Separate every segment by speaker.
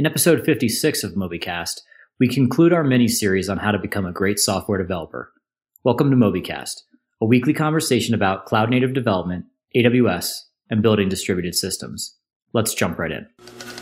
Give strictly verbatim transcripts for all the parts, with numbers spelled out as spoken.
Speaker 1: In episode fifty-six of MobyCast, we conclude our mini-series on how to become a great software developer. Welcome to MobyCast, a weekly conversation about cloud-native development, A W S, and building distributed systems. Let's jump right in.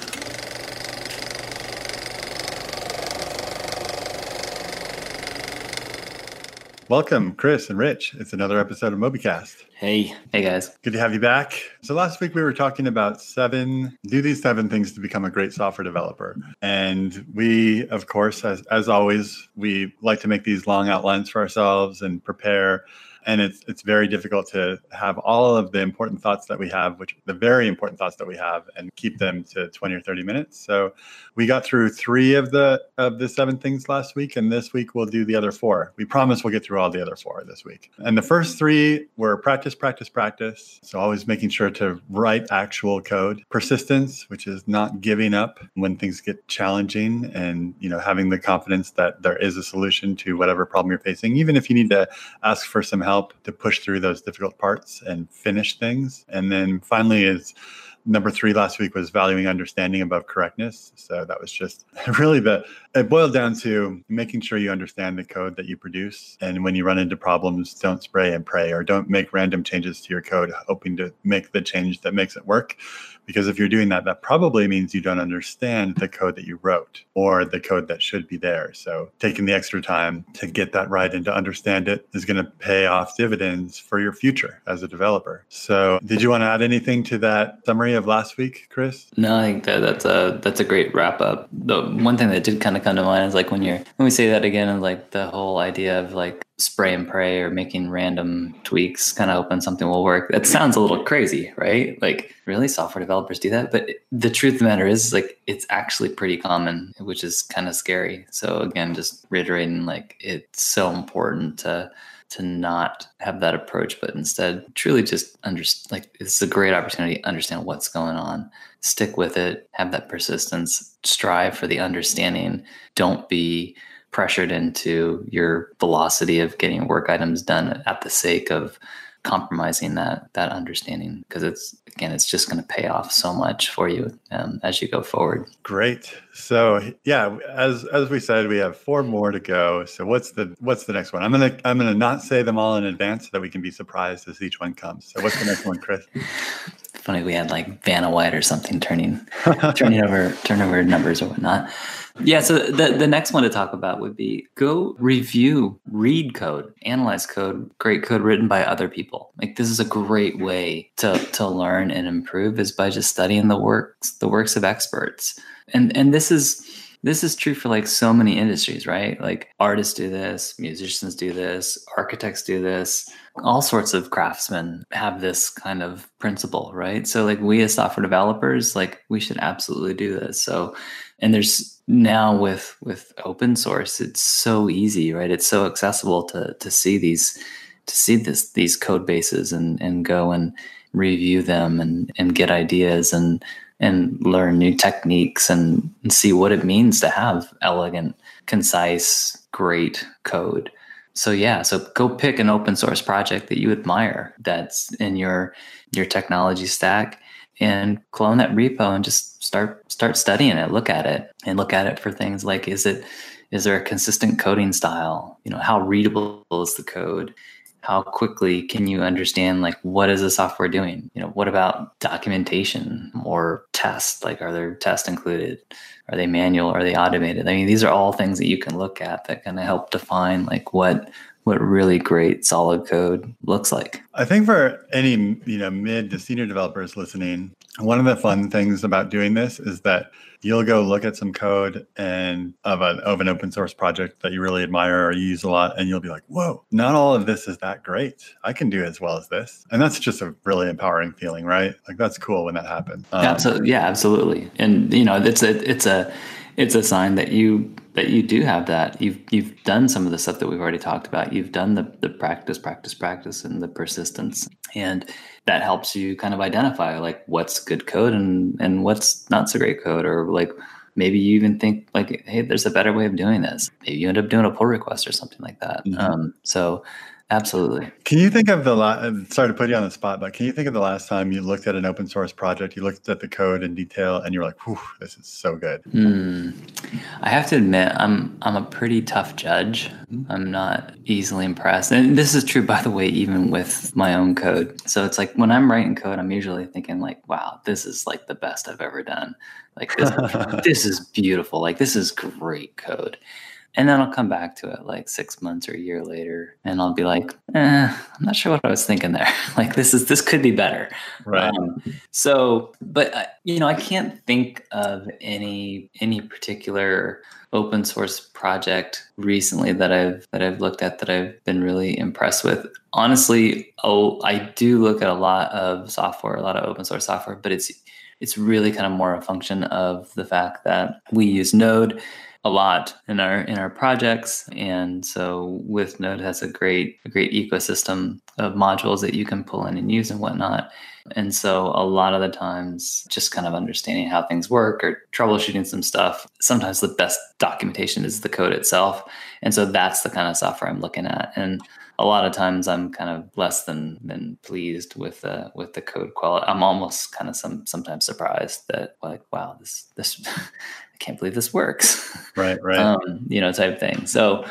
Speaker 2: Welcome, Chris and Rich. It's another episode of MobyCast.
Speaker 3: Hey. Hey, guys.
Speaker 2: Good to have you back. So last week we were talking about seven, do these seven things to become a great software developer. And we, of course, as, as always, we like to make these long outlines for ourselves and prepare. And it's it's very difficult to have all of the important thoughts that we have, which the very important thoughts that we have, and keep them to twenty or thirty minutes. So we got through three of the of the seven things last week, and this week we'll do the other four. We promise we'll get through all the other four this week. And the first three were practice, practice, practice. So always making sure to write actual code. Persistence, which is not giving up when things get challenging, and you know having the confidence that there is a solution to whatever problem you're facing, even if you need to ask for some help help to push through those difficult parts and finish things. And then finally is number three last week was valuing understanding above correctness. So that was just really the, it boiled down to making sure you understand the code that you produce. And when you run into problems, don't spray and pray, or don't make random changes to your code, hoping to make the change that makes it work. Because if you're doing that, that probably means you don't understand the code that you wrote or the code that should be there. So taking the extra time to get that right and to understand it is going to pay off dividends for your future as a developer. So did you want to add anything to that summary of last week, Chris?
Speaker 3: No, I think that that's a that's a great wrap up. The one thing that did kind of come to mind is like when you're when we say that again, and like the whole idea of like spray and pray or making random tweaks, kind of hoping something will work. That sounds a little crazy, right? Like, really, software developers do that? But the truth of the matter is, like, it's actually pretty common, which is kind of scary. So again, just reiterating, like, it's so important to to not have that approach, but instead truly just understand, like, it's a great opportunity to understand what's going on, stick with it, have that persistence, strive for the understanding. Don't be pressured into your velocity of getting work items done at the sake of compromising that that understanding, because it's again it's just going to pay off so much for you um, as you go forward.
Speaker 2: Great. So yeah, as as we said, we have four more to go. So what's the what's the next one? I'm gonna I'm gonna not say them all in advance so that we can be surprised as each one comes. So what's the next one, Chris?
Speaker 3: Funny, we had like Vanna White or something turning turning over turn over numbers or whatnot. Yeah, so the, the next one to talk about would be go review, read code, analyze code, great code written by other people. Like, this is a great way to to learn and improve, is by just studying the works the works of experts. And and this is this is true for like so many industries, right? Like, artists do this, musicians do this, architects do this, all sorts of craftsmen have this kind of principle, right? So like, we as software developers, like, we should absolutely do this. So, and there's now with with open source, it's so easy, right? It's so accessible to to see these to see this these code bases and and go and review them and and get ideas and and learn new techniques and, and see what it means to have elegant, concise, great code. So yeah, so go pick an open source project that you admire that's in your your technology stack, and clone that repo and just start start studying it. Look at it and look at it for things like, is it is there a consistent coding style? You know, how readable is the code? How quickly can you understand, like, what is the software doing? You know, what about documentation or tests? Like, are there tests included? Are they manual? Are they automated? I mean, these are all things that you can look at that kind of help define like what what really great solid code looks like.
Speaker 2: I think for any, you know, mid to senior developers listening, one of the fun things about doing this is that you'll go look at some code and of an of an open source project that you really admire or you use a lot, and you'll be like, whoa, not all of this is that great. I can do as well as this. And that's just a really empowering feeling, right? Like, that's cool when that happens. Um,
Speaker 3: absolutely. Yeah, absolutely. And you know, it's a it's a it's a sign that you that you do have that. You've you've done some of the stuff that we've already talked about. You've done the the practice, practice, practice, and the persistence. And that helps you kind of identify like what's good code and, and what's not so great code, or like maybe you even think like, hey, there's a better way of doing this. Maybe you end up doing a pull request or something like that. Mm-hmm. Um, so Absolutely.
Speaker 2: Can you think of the last, sorry to put you on the spot, but can you think of the last time you looked at an open source project, you looked at the code in detail and you were like, whew, this is so good?
Speaker 3: Hmm. I have to admit, I'm I'm a pretty tough judge. I'm not easily impressed. And this is true, by the way, even with my own code. So it's like when I'm writing code, I'm usually thinking like, wow, this is like the best I've ever done. Like this, this is beautiful. Like this is great code. And then I'll come back to it like six months or a year later, and I'll be like, eh, I'm not sure what I was thinking there. Like this is this could be better.
Speaker 2: Right.
Speaker 3: Um, so, but uh, you know, I can't think of any any particular open source project recently that I've that I've looked at that I've been really impressed with. Honestly, oh, I do look at a lot of software, a lot of open source software, but it's it's really kind of more a function of the fact that we use Node a lot in our in our projects, and so with Node has a great a great ecosystem of modules that you can pull in and use and whatnot. And so a lot of the times, just kind of understanding how things work or troubleshooting some stuff. Sometimes the best documentation is the code itself, and so that's the kind of software I'm looking at. And a lot of times I'm kind of less than than pleased with the with the code quality. I'm almost kind of some sometimes surprised that like, wow, this this I can't believe this works.
Speaker 2: Right, right.
Speaker 3: Um, you know, type thing. So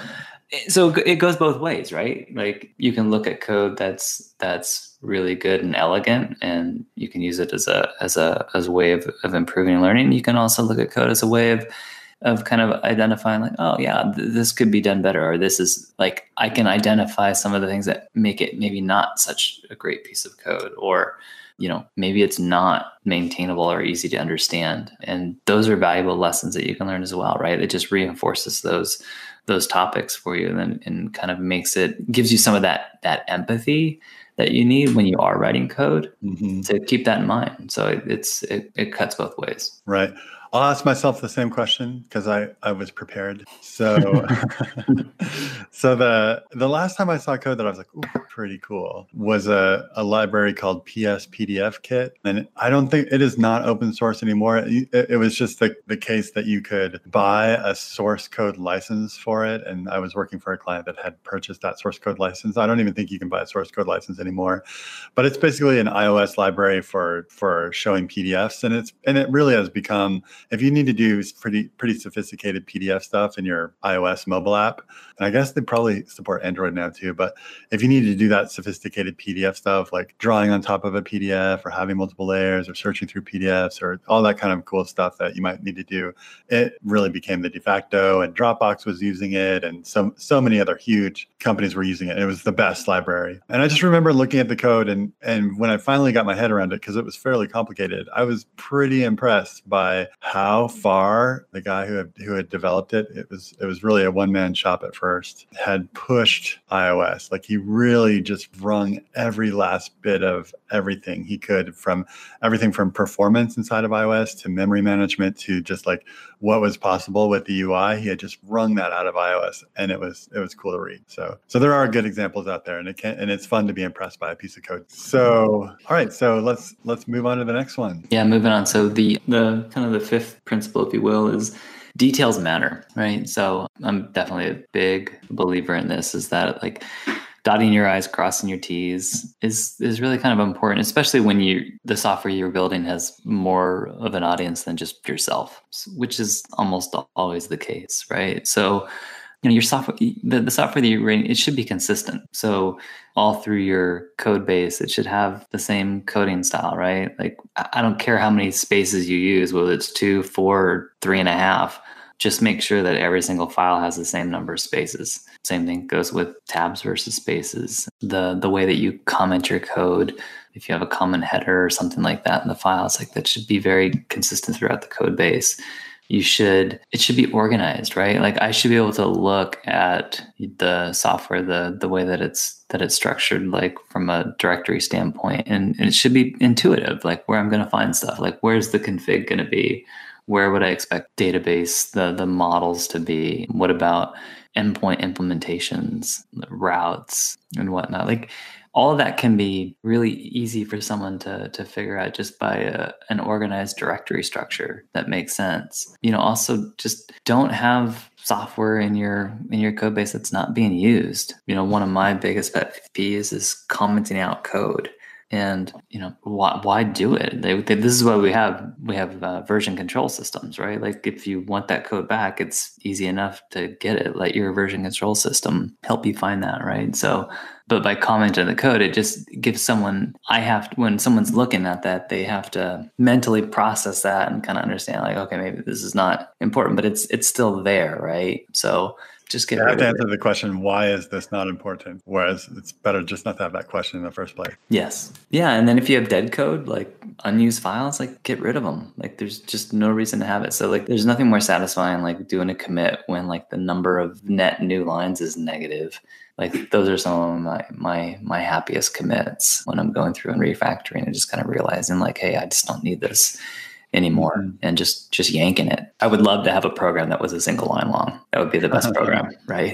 Speaker 3: so it goes both ways, right? Like you can look at code that's that's really good and elegant, and you can use it as a as a as a way of, of improving learning. You can also look at code as a way of of kind of identifying like, oh yeah, th- this could be done better, or this is like, I can identify some of the things that make it maybe not such a great piece of code, or, you know, maybe it's not maintainable or easy to understand. And those are valuable lessons that you can learn as well, right? It just reinforces those, those topics for you, and then and kind of makes it, gives you some of that, that empathy that you need when you are writing code, mm-hmm. to keep that in mind. So it, it's, it, it cuts both ways.
Speaker 2: Right. I'll ask myself the same question because I, I was prepared. So, so the the last time I saw code that I was like, ooh, pretty cool, was a, a library called P S P D F Kit. And I don't think it is not open source anymore. It, it was just the, the case that you could buy a source code license for it. And I was working for a client that had purchased that source code license. I don't even think you can buy a source code license anymore. But it's basically an iOS library for for showing P D Fs. And it's and it really has become, if you need to do pretty pretty sophisticated P D F stuff in your iOS mobile app, and I guess they probably support Android now too, but if you need to do that sophisticated P D F stuff, like drawing on top of a P D F or having multiple layers or searching through P D Fs or all that kind of cool stuff that you might need to do, it really became the de facto, and Dropbox was using it, and so, so many other huge companies were using it. It was the best library. And I just remember looking at the code, and, and when I finally got my head around it, because it was fairly complicated, I was pretty impressed by how far the guy who had, who had developed it, it was it was really a one-man shop at first, had pushed iOS. Like he really just wrung every last bit of everything he could, from everything from performance inside of iOS to memory management to just like what was possible with the U I. He had just wrung that out of iOS, and it was it was cool to read. So so there are good examples out there, and it can and it's fun to be impressed by a piece of code. So all right, so let's let's move on to the next one.
Speaker 3: Yeah, moving on. So the the kind of the fifth principle, if you will, is details matter, right? So I'm definitely a big believer in this, is that like dotting your I's, crossing your T's is is really kind of important, especially when you the software you're building has more of an audience than just yourself, which is almost always the case, right? So, you know, your software, the, the software that you're writing, it should be consistent. So all through your code base, it should have the same coding style, right? Like, I don't care how many spaces you use, whether it's two, four, or three and a half, just make sure that every single file has the same number of spaces. Same thing goes with tabs versus spaces. The the way that you comment your code, if you have a common header or something like that in the files, like that should be very consistent throughout the code base. You should, it should be organized, right? Like I should be able to look at the software, the the way that it's that it's structured, like from a directory standpoint, and, and it should be intuitive, like where I'm going to find stuff, like where's the config going to be, where would I expect database, the the models to be, what about endpoint implementations, routes, and whatnot. Like all of that can be really easy for someone to to figure out just by a, an organized directory structure that makes sense. You know, also just don't have software in your in your code base that's not being used. You know, one of my biggest pet peeves is commenting out code. And, you know, why, why do it? They, they, this is why we have we have uh, version control systems, right? Like if you want that code back, it's easy enough to get it. Let your version control system help you find that, right? So, but by commenting the code, it just gives someone, I have to, when someone's looking at that, they have to mentally process that and kind of understand like, okay, maybe this is not important, but it's it's still there, right? So just get
Speaker 2: You have
Speaker 3: rid
Speaker 2: to
Speaker 3: of
Speaker 2: answer
Speaker 3: it.
Speaker 2: the question, why is this not important? Whereas it's better just not to have that question in the first place.
Speaker 3: Yes. Yeah. And then if you have dead code, like unused files, like get rid of them. Like there's just no reason to have it. So like there's nothing more satisfying like doing a commit when like the number of net new lines is negative. Like those are some of my my my happiest commits when I'm going through and refactoring and just kind of realizing like, hey, I just don't need this anymore, mm-hmm. and just just yanking it. I would love to have a program that was a single line long. That would be the best program, right?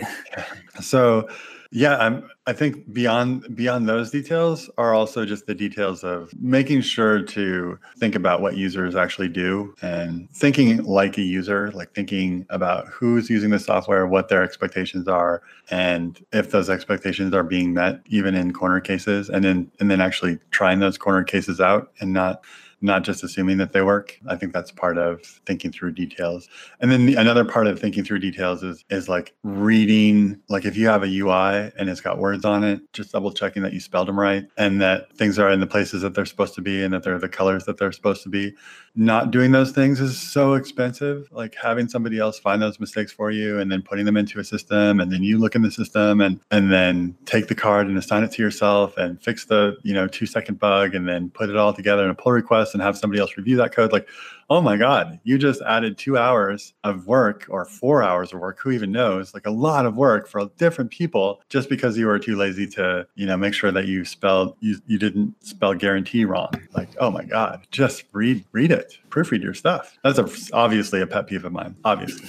Speaker 2: So yeah, I'm, I think beyond beyond those details are also just the details of making sure to think about what users actually do and thinking like a user, like thinking about who's using the software, what their expectations are, and if those expectations are being met, even in corner cases, and then and then actually trying those corner cases out and not not just assuming that they work. I think that's part of thinking through details. And then the, another part of thinking through details is is like reading, like if you have a U I and it's got words on it, just double checking that you spelled them right and that things are in the places that they're supposed to be and that they're the colors that they're supposed to be. Not doing those things is so expensive. Like having somebody else find those mistakes for you and then putting them into a system, and then you look in the system and and then take the card and assign it to yourself and fix the, you know, two second bug and then put it all together in a pull request and have somebody else review that code. Like, oh my God, you just added two hours of work or four hours of work. Who even knows? Like a lot of work for different people just because you were too lazy to, you know, make sure that you spelled, you, you didn't spell guarantee wrong. Like, oh my God, just read, read it, proofread your stuff. That's a, obviously a pet peeve of mine, obviously.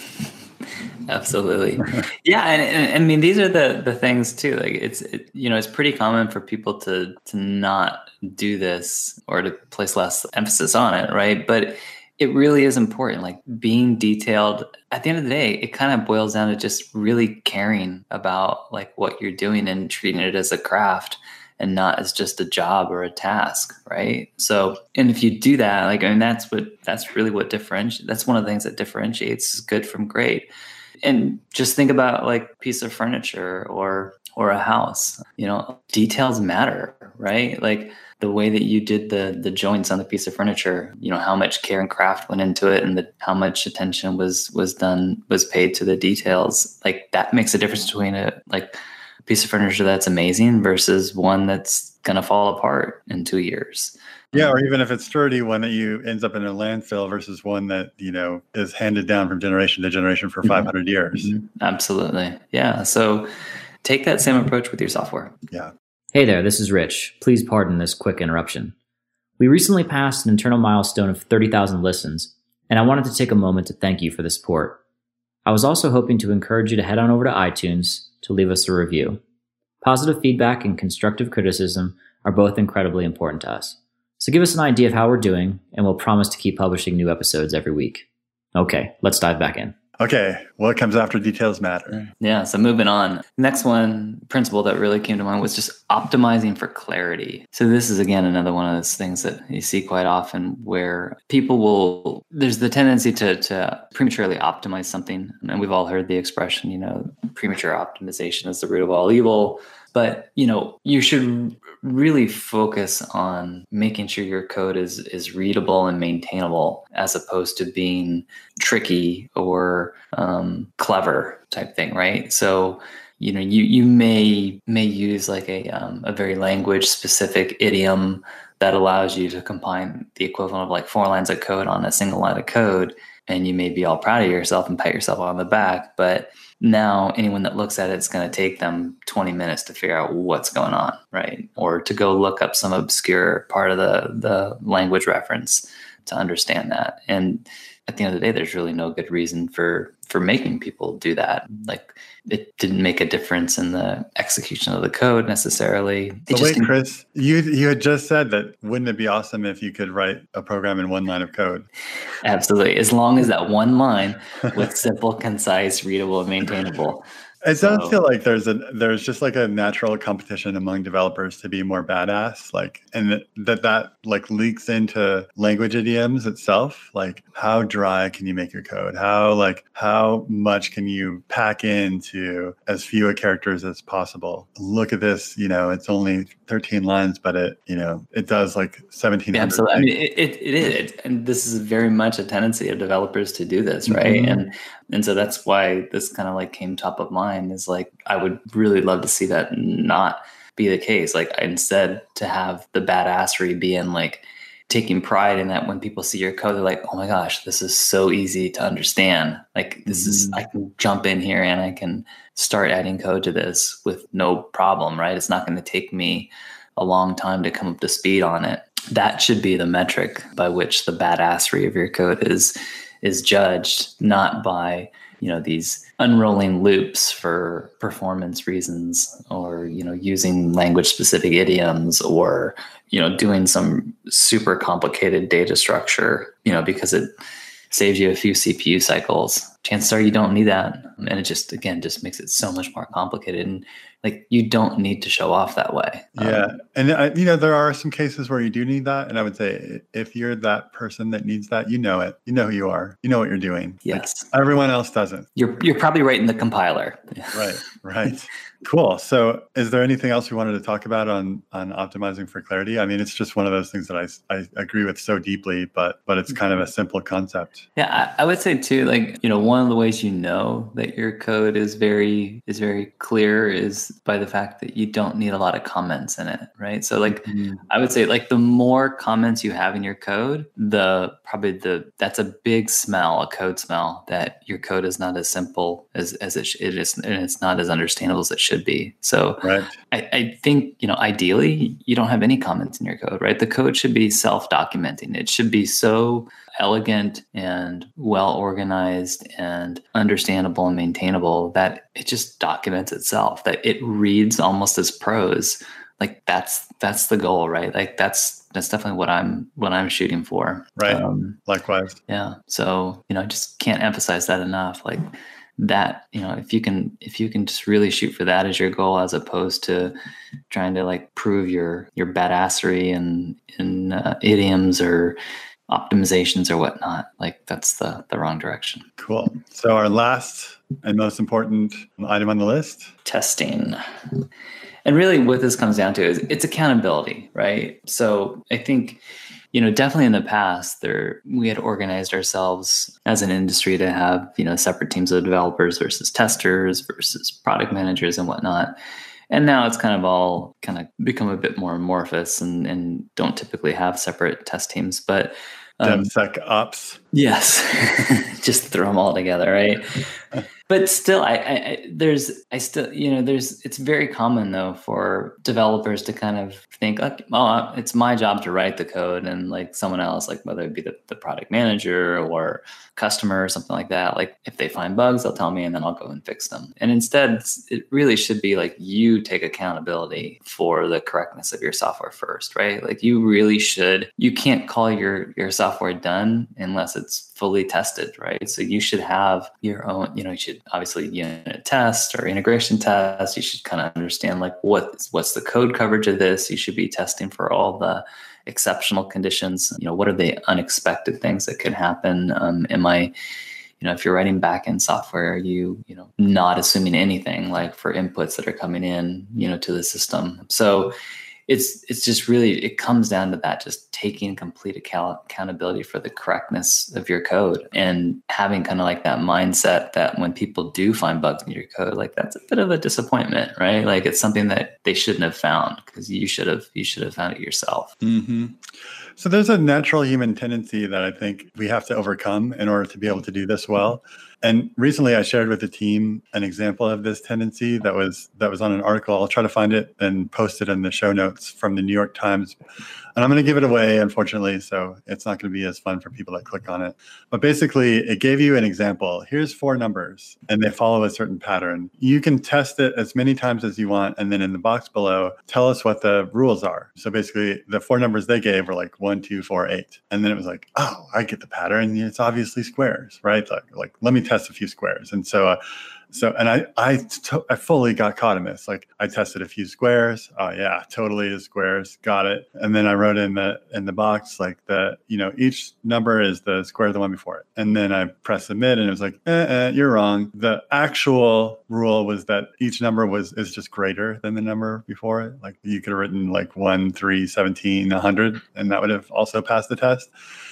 Speaker 3: Absolutely. Yeah. And, and I mean, these are the, the things too. Like it's, it, you know, it's pretty common for people to, to not do this or to place less emphasis on it. Right. But it really is important. Like being detailed at the end of the day, it kind of boils down to just really caring about like what you're doing and treating it as a craft and not as just a job or a task, right? So, and if you do that, like, I mean, that's what, that's really what differentiates, that's one of the things that differentiates good from great. And just think about like a piece of furniture or, or a house, you know, details matter, right? Like the way that you did the, the joints on the piece of furniture, you know, how much care and craft went into it and the, how much attention was, was done, was paid to the details. Like that makes a difference between a, like, piece of furniture that's amazing versus one that's going to fall apart in two years.
Speaker 2: Yeah, or even if it's sturdy, one that you ends up in a landfill versus one that, you know, is handed down from generation to generation for five hundred years.
Speaker 3: Mm-hmm. Absolutely. Yeah. So take that same approach with your software.
Speaker 2: Yeah.
Speaker 1: Hey there, this is Rich. Please pardon this quick interruption. We recently passed an internal milestone of thirty thousand listens, and I wanted to take a moment to thank you for the support. I was also hoping to encourage you to head on over to iTunes to leave us a review. Positive feedback and constructive criticism are both incredibly important to us. So give us an idea of how we're doing, and we'll promise to keep publishing new episodes every week. Okay, let's dive back in.
Speaker 2: Okay, what comes after details matter?
Speaker 3: Yeah, so moving on. Next one principle that really came to mind was just optimizing for clarity. So this is, again, another one of those things that you see quite often where people will, there's the tendency to, to prematurely optimize something. And we've all heard the expression, you know, premature optimization is the root of all evil. But, you know, you should really focus on making sure your code is, is readable and maintainable as opposed to being tricky or um, clever type thing, right? So, you know, you, you may may use like a, um, a very language specific idiom that allows you to combine the equivalent of like four lines of code on a single line of code. And you may be all proud of yourself and pat yourself on the back, but now anyone that looks at it, it's going to take them twenty minutes to figure out what's going on, right? Or to go look up some obscure part of the, the language reference to understand that. And at the end of the day, there's really no good reason for for making people do that. Like, it didn't make a difference in the execution of the code necessarily. It
Speaker 2: So wait,
Speaker 3: just,
Speaker 2: Chris, you you had just said that wouldn't it be awesome if you could write a program in one line of code?
Speaker 3: absolutely, as long as that one line was simple, concise, readable, and maintainable.
Speaker 2: It
Speaker 3: So-
Speaker 2: does feel like there's a there's just like a natural competition among developers to be more badass, like, and that that, that like leaks into language idioms itself. Like, how dry can you make your code? How like how much can you pack into as few characters as possible? Look at this, you know, it's only thirteen lines, but it you know it does like seventeen
Speaker 3: Yeah,
Speaker 2: hundred.
Speaker 3: absolutely. I mean, it, it, it is, and this is very much a tendency of developers to do this, right?
Speaker 2: Mhm.
Speaker 3: And and so that's why this kind of like came top of mind. Is like, I would really love to see that not be the case. Like, instead, to have the badassery be in like taking pride in that when people see your code, they're like, oh my gosh, this is so easy to understand. Like, this is, I can jump in here and I can start adding code to this with no problem, right? It's not going to take me a long time to come up to speed on it. That should be the metric by which the badassery of your code is is judged, not by, you know, these unrolling loops for performance reasons, or, you know, using language specific idioms, or, you know, doing some super complicated data structure, you know, because it saves you a few C P U cycles. Chances are you don't need that. And it just, again, just makes it so much more complicated. And like, you don't need to show off that way.
Speaker 2: Yeah.
Speaker 3: Um,
Speaker 2: And, I, you know, there are some cases where you do need that. And I would say if you're that person that needs that, you know it. You know who you are. You know what you're doing.
Speaker 3: yes.
Speaker 2: Like, everyone else doesn't.
Speaker 3: You're, you're probably right in the compiler.
Speaker 2: Right. Right. Cool. So is there anything else we wanted to talk about on, on optimizing for clarity? I mean, it's just one of those things that I, I agree with so deeply, but, but it's kind of a simple concept.
Speaker 3: Yeah, I, I would say too, like, you know, one of the ways you know that your code is very is very clear is by the fact that you don't need a lot of comments in it, right? So like,
Speaker 2: Mm-hmm.
Speaker 3: I would say like the more comments you have in your code, the probably the that's a big smell, a code smell, that your code is not as simple as as it, sh- it is, and it's not as understandable as it should be. So
Speaker 2: Right.
Speaker 3: I, I think, you know, ideally you don't have any comments in your code, right? The code should be self-documenting. It should be so elegant and well organized and understandable and maintainable that it just documents itself, that it reads almost as prose. Like, that's that's the goal, right? Like, that's that's definitely what I'm what I'm shooting for.
Speaker 2: Right.
Speaker 3: Um,
Speaker 2: Likewise.
Speaker 3: yeah. So, you know, I just can't emphasize that enough. Like, that, you know, if you can if you can just really shoot for that as your goal, as opposed to trying to like prove your your badassery and in uh, idioms or optimizations or whatnot, like, that's the the wrong direction.
Speaker 2: Cool. So our last and most important item on the list.
Speaker 3: Testing. And really what this comes down to is it's accountability, right? So I think, you know, definitely in the past there, we had organized ourselves as an industry to have, you know, separate teams of developers versus testers versus product managers and whatnot. And now it's kind of all kind of become a bit more amorphous and, and don't typically have separate test teams, but um,
Speaker 2: DevSecOps.
Speaker 3: yes, just throw them all together, right? But still, I, I, I there's, I still, you know, there's, it's very common though for developers to kind of think, like, oh, it's my job to write the code, and like someone else, like whether it be the, the product manager or customer or something like that, like if they find bugs, they'll tell me and then I'll go and fix them. And instead, it really should be like you take accountability for the correctness of your software first, right? Like, you really should, you can't call your, your software done unless it's fully tested, right? So you should have your own, you know, you should obviously unit test or integration test. You should kind of understand like what what's the code coverage of this. You should be testing for all the exceptional conditions. You know, what are the unexpected things that could happen? Um, am I, you know, if you're writing backend software, are you, you know, not assuming anything like for inputs that are coming in, you know, to the system? So it's it's just really, it comes down to that, just taking complete account- accountability for the correctness of your code, and having kind of like that mindset that when people do find bugs in your code, like that's a bit of a disappointment, right? Like, it's something that they shouldn't have found because you should have you should have found it yourself.
Speaker 2: Mm-hmm. So there's a natural human tendency that I think we have to overcome in order to be able to do this well. And recently I shared with the team an example of this tendency that was that was on an article. I'll try to find it and post it in the show notes from the New York Times. And I'm going to give it away, unfortunately, so it's not going to be as fun for people that click on it. But basically, it gave you an example. Here's four numbers, and they follow a certain pattern. You can test it as many times as you want, and then in the box below, tell us what the rules are. So basically, the four numbers they gave were like one, two, four, eight. And then it was like, oh, I get the pattern. It's obviously squares, right? Like, like let me test a few squares. And so uh, So, and I, I, to, I fully got caught in this. Like, I tested a few squares. Oh yeah, totally is squares. Got it. And then I wrote in the in the box like the, you know, each number is the square of the one before it. And then I pressed submit, and it was like, eh, eh, you're wrong. The actual rule was that each number was is just greater than the number before it. Like, you could have written like one, three, seventeen, a hundred, and that would have also passed the test.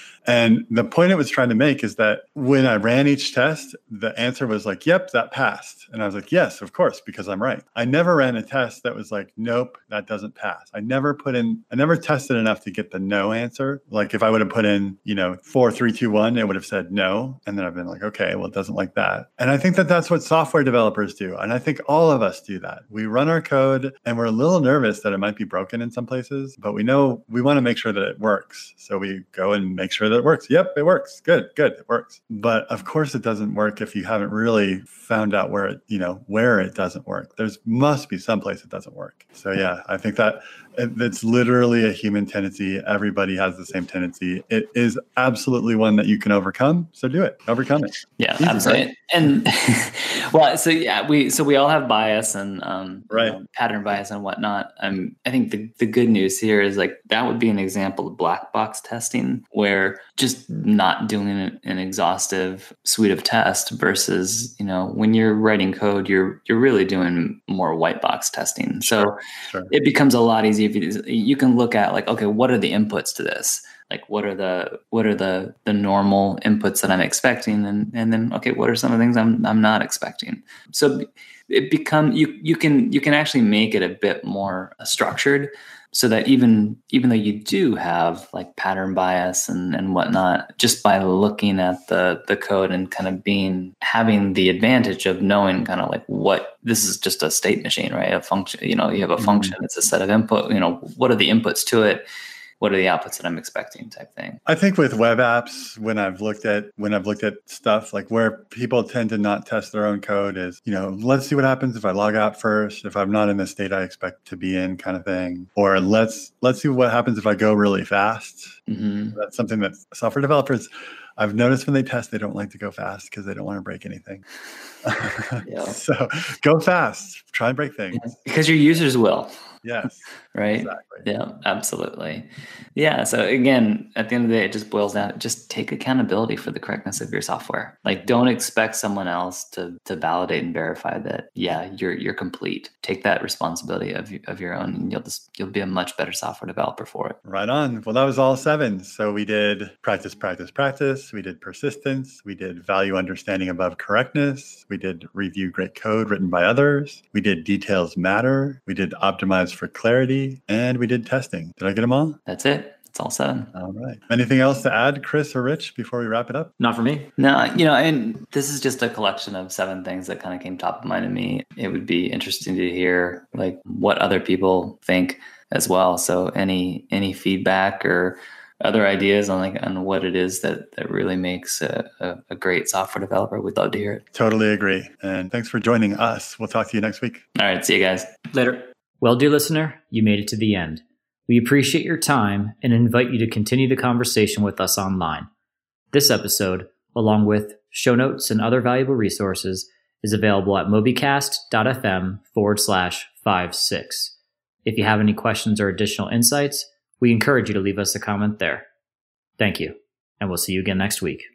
Speaker 2: And the point it was trying to make is that when I ran each test, the answer was like, yep, that passed. And I was like, yes, of course, because I'm right. I never ran a test that was like, nope, that doesn't pass. I never put in, I never tested enough to get the no answer. Like if I would have put in, you know, four, three, two, one, it would have said no. And then I've been like, okay, well, it doesn't like that. And I think that that's what software developers do. And I think all of us do that. We run our code and we're a little nervous that it might be broken in some places, but we know we want to make sure that it works. So we go and make sure that it works. Yep, it works. Good, good. It works. But of course it doesn't work if you haven't really found out where it, you know, where it doesn't work. There's must be some place it doesn't work. So yeah, I think that it's literally a human tendency. Everybody has the same tendency. It is absolutely one that you can overcome. So do it. Overcome it.
Speaker 3: Yeah,
Speaker 2: Easy,
Speaker 3: absolutely.
Speaker 2: right?
Speaker 3: And well, so yeah, we so we all have bias and um,
Speaker 2: right.
Speaker 3: you know, pattern bias and whatnot. Um, I think the the good news here is like that would be an example of black box testing, where just not doing an, an exhaustive suite of tests versus, you know, when you're writing code, you're you're really doing more white box testing. So
Speaker 2: sure, sure.
Speaker 3: It becomes a lot easier. If you, you can look at like, okay, what are the inputs to this? Like, what are the what are the the normal inputs that I'm expecting, and and then okay, what are some of the things I'm I'm not expecting? So it become you you can you can actually make it a bit more structured, so that even even though you do have like pattern bias and and whatnot, just by looking at the the code and kind of being having the advantage of knowing kind of like what this is just a state machine, right? A function, you know, you have a function, mm-hmm. It's a set of input, you know, what are the inputs to it? What are the outputs that I'm expecting type thing?
Speaker 2: I think with web apps, when I've looked at when I've looked at stuff like where people tend to not test their own code is, you know, let's see what happens if I log out first, if I'm not in the state I expect to be in kind of thing. Or let's let's see what happens if I go really fast. Mm-hmm. That's something that software developers, I've noticed when they test, they don't like to go fast because they don't want to break anything. Yeah. So go fast, try and break things.
Speaker 3: Yeah, because your users will.
Speaker 2: Yes.
Speaker 3: Right.
Speaker 2: Exactly.
Speaker 3: Yeah, absolutely. Yeah. So again, at the end of the day, it just boils down, just take accountability for the correctness of your software. Like, don't expect someone else to to validate and verify that, yeah, you're you're complete. Take that responsibility of of your own, and you'll just you'll be a much better software developer for it.
Speaker 2: Right on. Well, that was all seven. So we did practice, practice, practice. We did persistence. We did value understanding above correctness. We did review great code written by others. We did details matter. We did optimize for clarity. And we did testing. Did I get them all?
Speaker 3: That's it. It's all seven.
Speaker 2: All right. Anything else to add, Chris or Rich, before we wrap it up?
Speaker 1: Not for me.
Speaker 3: No, you know, and this is just a collection of seven things that kind of came top of mind to me. It would be interesting to hear like what other people think as well. So any any feedback or other ideas on like on what it is that that really makes a, a, a great software developer, we'd love to hear it.
Speaker 2: Totally agree. And thanks for joining us. We'll talk to you next week.
Speaker 3: All right. See you guys.
Speaker 1: Later. Well, dear listener, you made it to the end. We appreciate your time and invite you to continue the conversation with us online. This episode, along with show notes and other valuable resources, is available at mobycast.fm forward slash five six. If you have any questions or additional insights, we encourage you to leave us a comment there. Thank you, and we'll see you again next week.